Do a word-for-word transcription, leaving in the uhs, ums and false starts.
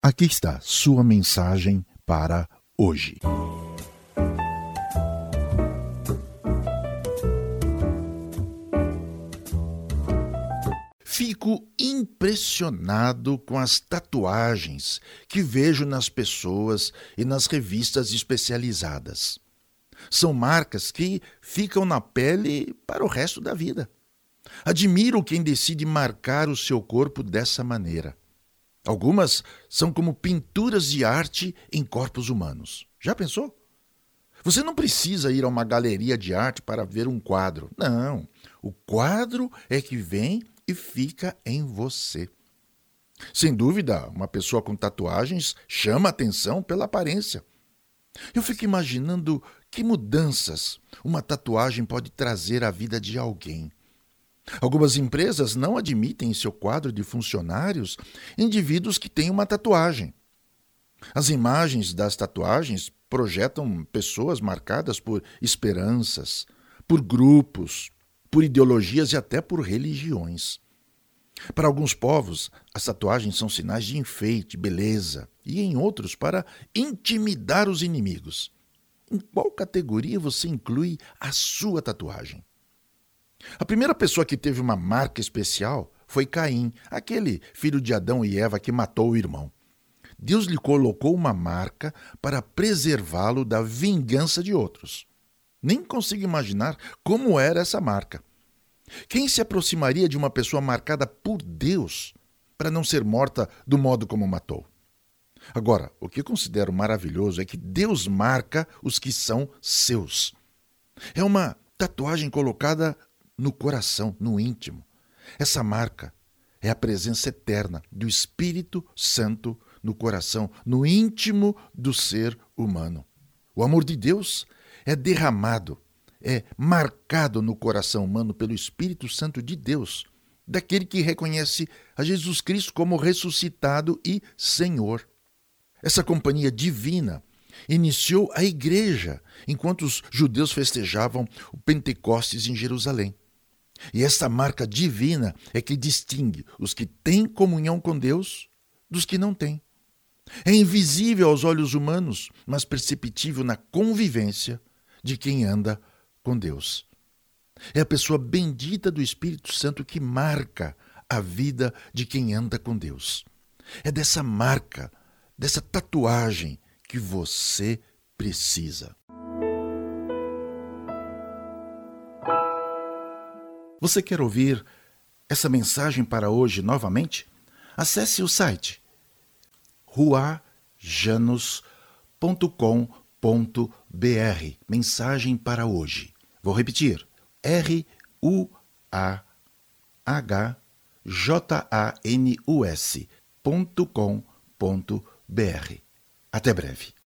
Aqui está sua mensagem para hoje. Fico impressionado com as tatuagens que vejo nas pessoas e nas revistas especializadas. São marcas que ficam na pele para o resto da vida. Admiro quem decide marcar o seu corpo dessa maneira. Algumas são como pinturas de arte em corpos humanos. Já pensou? Você não precisa ir a uma galeria de arte para ver um quadro. Não, o quadro é que vem e fica em você. Sem dúvida, uma pessoa com tatuagens chama atenção pela aparência. Eu fico imaginando que mudanças uma tatuagem pode trazer à vida de alguém. Algumas empresas não admitem em seu quadro de funcionários indivíduos que têm uma tatuagem. As imagens das tatuagens projetam pessoas marcadas por esperanças, por grupos, por ideologias e até por religiões. Para alguns povos, as tatuagens são sinais de enfeite, beleza, e em outros para intimidar os inimigos. Em qual categoria você inclui a sua tatuagem? A primeira pessoa que teve uma marca especial foi Caim, aquele filho de Adão e Eva que matou o irmão. Deus lhe colocou uma marca para preservá-lo da vingança de outros. Nem consigo imaginar como era essa marca. Quem se aproximaria de uma pessoa marcada por Deus para não ser morta do modo como matou? Agora, o que considero maravilhoso é que Deus marca os que são seus. É uma tatuagem colocada no coração, no íntimo. Essa marca é a presença eterna do Espírito Santo no coração, no íntimo do ser humano. O amor de Deus é derramado, é marcado no coração humano pelo Espírito Santo de Deus, daquele que reconhece a Jesus Cristo como ressuscitado e Senhor. Essa companhia divina iniciou a igreja enquanto os judeus festejavam o Pentecostes em Jerusalém. E essa marca divina é que distingue os que têm comunhão com Deus dos que não têm. É invisível aos olhos humanos, mas perceptível na convivência de quem anda com Deus. É a pessoa bendita do Espírito Santo que marca a vida de quem anda com Deus. É dessa marca, dessa tatuagem que você precisa. Você quer ouvir essa mensagem para hoje novamente? Acesse o site rua janus ponto com ponto br. Mensagem para hoje. Vou repetir. R U A H J A N U S ponto com ponto br. Até breve.